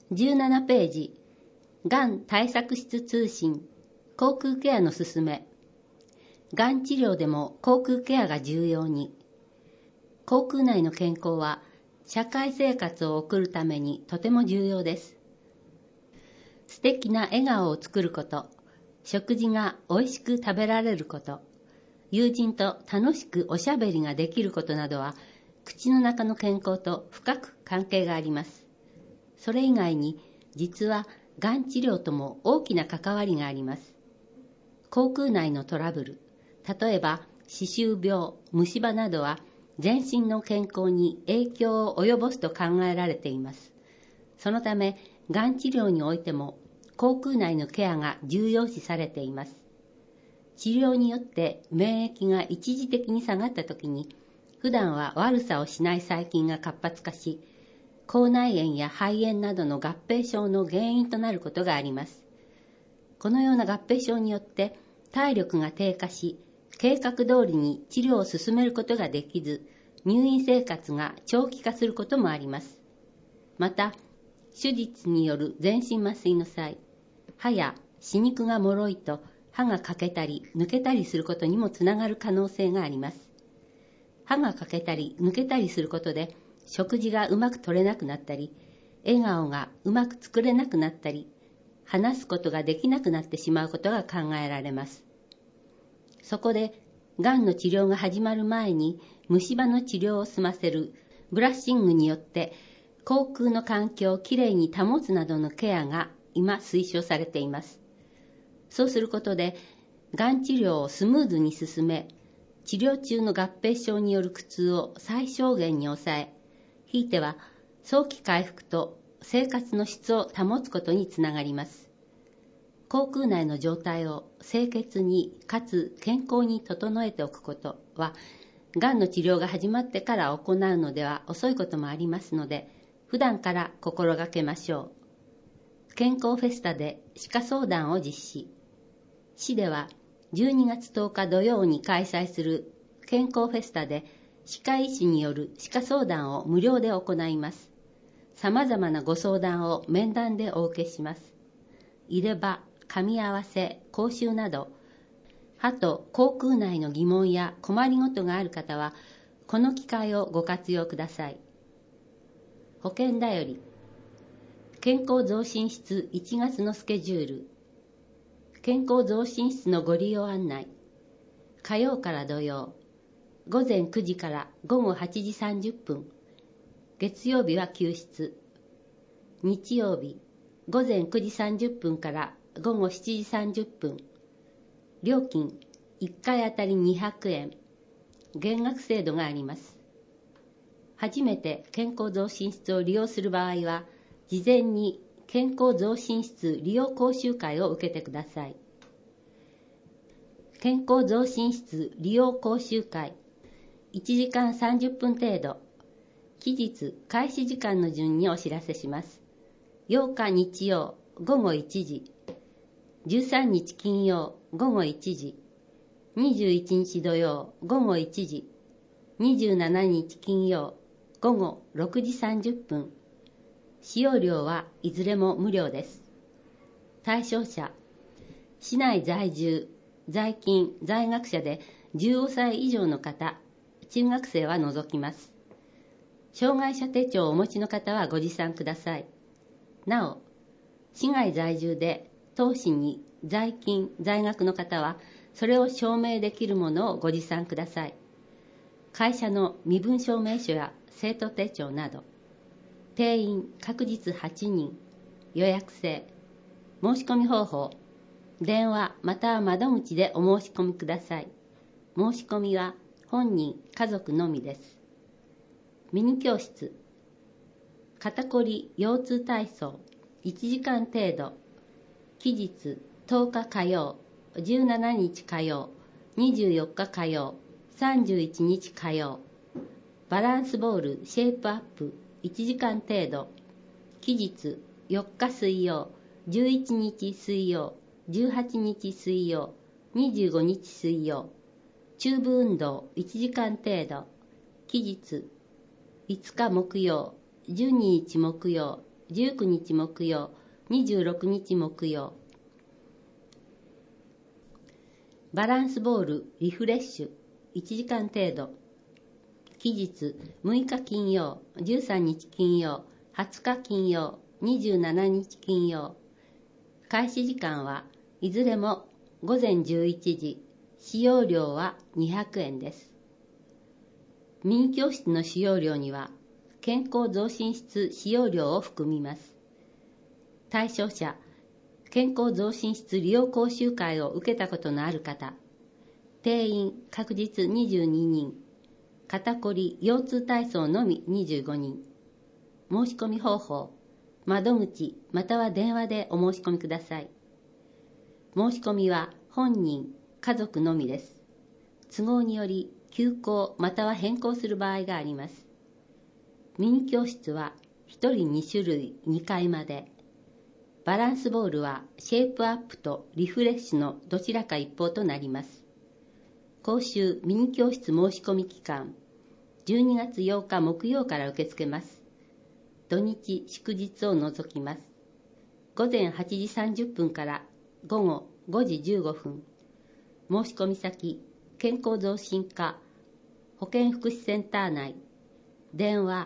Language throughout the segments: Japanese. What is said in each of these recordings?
17ページ、がん対策室通信、口腔ケアのすすめ。がん治療でも口腔ケアが重要に。口腔内の健康は社会生活を送るためにとても重要です。素敵な笑顔を作ること、食事が美味しく食べられること、友人と楽しくおしゃべりができることなどは、口の中の健康と深く関係があります。それ以外に、実はがん治療とも大きな関わりがあります。口腔内のトラブル、例えば歯周病、虫歯などは全身の健康に影響を及ぼすと考えられています。そのため、がん治療においても口腔内のケアが重要視されています。治療によって免疫が一時的に下がったときに、普段は悪さをしない細菌が活発化し、口内炎や肺炎などの合併症の原因となることがあります。このような合併症によって体力が低下し、計画通りに治療を進めることができず、入院生活が長期化することもあります。また、手術による全身麻酔の際、歯や歯肉が脆いと歯が欠けたり抜けたりすることにもつながる可能性があります。歯が欠けたり抜けたりすることで、食事がうまく取れなくなったり、笑顔がうまく作れなくなったり、話すことができなくなってしまうことが考えられます。そこで、がんの治療が始まる前に虫歯の治療を済ませるブラッシングによって口腔の環境をきれいに保つなどのケアが今推奨されています。そうすることで、がん治療をスムーズに進め、治療中の合併症による苦痛を最小限に抑え、ひいては早期回復と生活の質を保つことにつながります。口腔内の状態を清潔にかつ健康に整えておくことは、がんの治療が始まってから行うのでは遅いこともありますので、普段から心がけましょう。健康フェスタで歯科相談を実施。市では12月10日土曜に開催する健康フェスタで歯科医師による歯科相談を無料で行います。様々なご相談を面談でお受けします。入れ歯、噛み合わせ、口臭など、歯と口腔内の疑問や困りごとがある方は、この機会をご活用ください。保険だより、健康増進室1月のスケジュール、健康増進室のご利用案内、火曜から土曜、午前9時から午後8時30分、月曜日は休室、日曜日、午前9時30分から午後7時30分、料金1回あたり200円、減額制度があります。初めて健康増進室を利用する場合は、事前に健康増進室利用講習会を受けてください。健康増進室利用講習会、1時間30分程度、期日開始時間の順にお知らせします。8日日曜午後1時、13日金曜午後1時、21日土曜午後1時、27日金曜午後6時30分。使用料はいずれも無料です。対象者、市内在住、在勤、在学者で15歳以上の方、中学生は除きます。障害者手帳をお持ちの方はご持参ください。なお、市外在住で当市に在勤、在学の方は、それを証明できるものをご持参ください。会社の身分証明書や生徒手帳など、定員確実8人、予約制、申し込み方法、電話または窓口でお申し込みください。申し込みは本人、家族のみです。ミニ教室、肩こり腰痛体操、1時間程度、期日10日火曜、17日火曜、24日火曜、31日火曜、バランスボールシェイプアップ1時間程度、期日4日水曜、11日水曜、18日水曜、25日水曜、チューブ運動1時間程度、期日5日木曜、12日木曜、 19日木曜、26日木曜。バランスボールリフレッシュ1時間程度。期日6日金曜、13日金曜、20日金曜、27日金曜。開始時間はいずれも午前11時。使用料は200円です。ミニ教室の使用料には健康増進室使用料を含みます。対象者、健康増進室利用講習会を受けたことのある方、定員確実22人、肩こり腰痛体操のみ25人。申し込み方法、窓口または電話でお申し込みください。申し込みは本人、家族のみです。都合により休校または変更する場合があります。ミニ教室は1人2種類2回まで。バランスボールはシェイプアップとリフレッシュのどちらか一方となります。講習ミニ教室申し込み期間、12月8日木曜から受け付けます。土日祝日を除きます。午前8時30分から午後5時15分。申し込み先、健康増進課保健福祉センター内。電話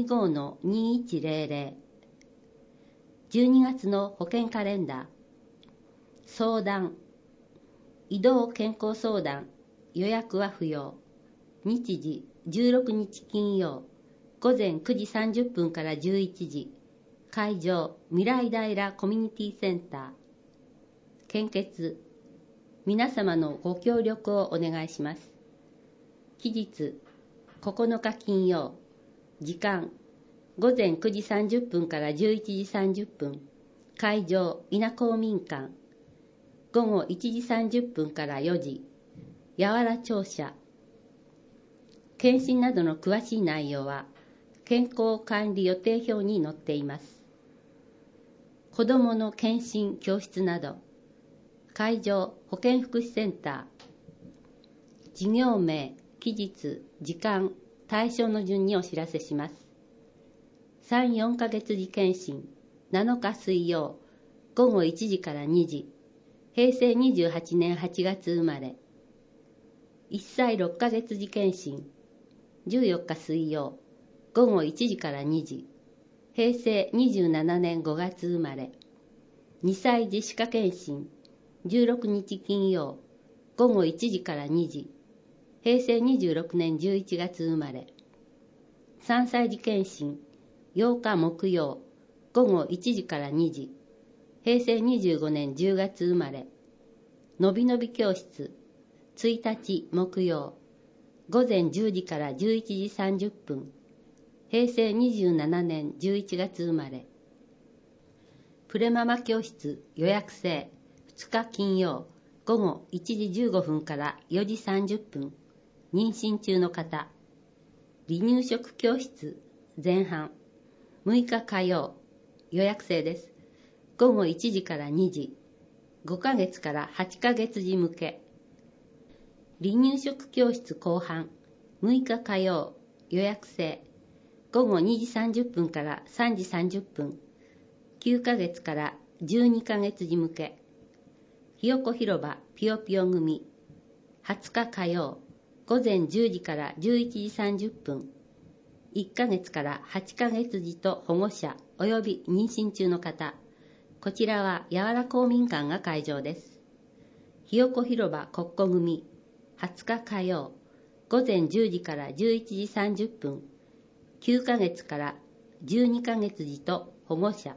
25-2100。12月の保健カレンダー。相談、移動健康相談、予約は不要。日時16日金曜、午前9時30分から11時。会場、未来平コミュニティセンター。献血、皆様のご協力をお願いします。期日、9日金曜、時間、午前9時30分から11時30分。会場、稲公民館。午後1時30分から4時。やわら庁舎。検診などの詳しい内容は、健康管理予定表に載っています。子どもの検診教室など、会場保健福祉センター。事業名、期日、時間、対象の順にお知らせします。3、4ヶ月次検診、7日水曜、午後1時から2時。平成28年8月生まれ。1歳6ヶ月次検診、14日水曜、午後1時から2時。平成27年5月生まれ。2歳児歯科検診、16日金曜、午後1時から2時。平成26年11月生まれ。3歳児検診、8日木曜、午後1時から2時。平成25年10月生まれ。のびのび教室、1日木曜、午前10時から11時30分。平成27年11月生まれ。プレママ教室予約制、2日金曜、午後1時15分から4時30分。妊娠中の方。離乳食教室前半、6日火曜、予約制です。午後1時から2時。5ヶ月から8ヶ月時向け。離乳食教室後半、6日火曜、予約制。午後2時30分から3時30分。9ヶ月から12ヶ月時向け。ひよこ広場ぴよぴよ組。20日火曜、午前10時から11時30分。1ヶ月から8ヶ月時と保護者及び妊娠中の方。こちらはやわら公民館が会場です。ひよこ広場国庫組。20日火曜、午前10時から11時30分。9ヶ月から12ヶ月時と保護者。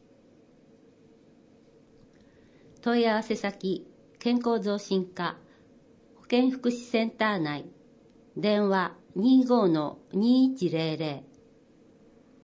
問い合わせ先、健康増進課、保健福祉センター内。電話 25-2100。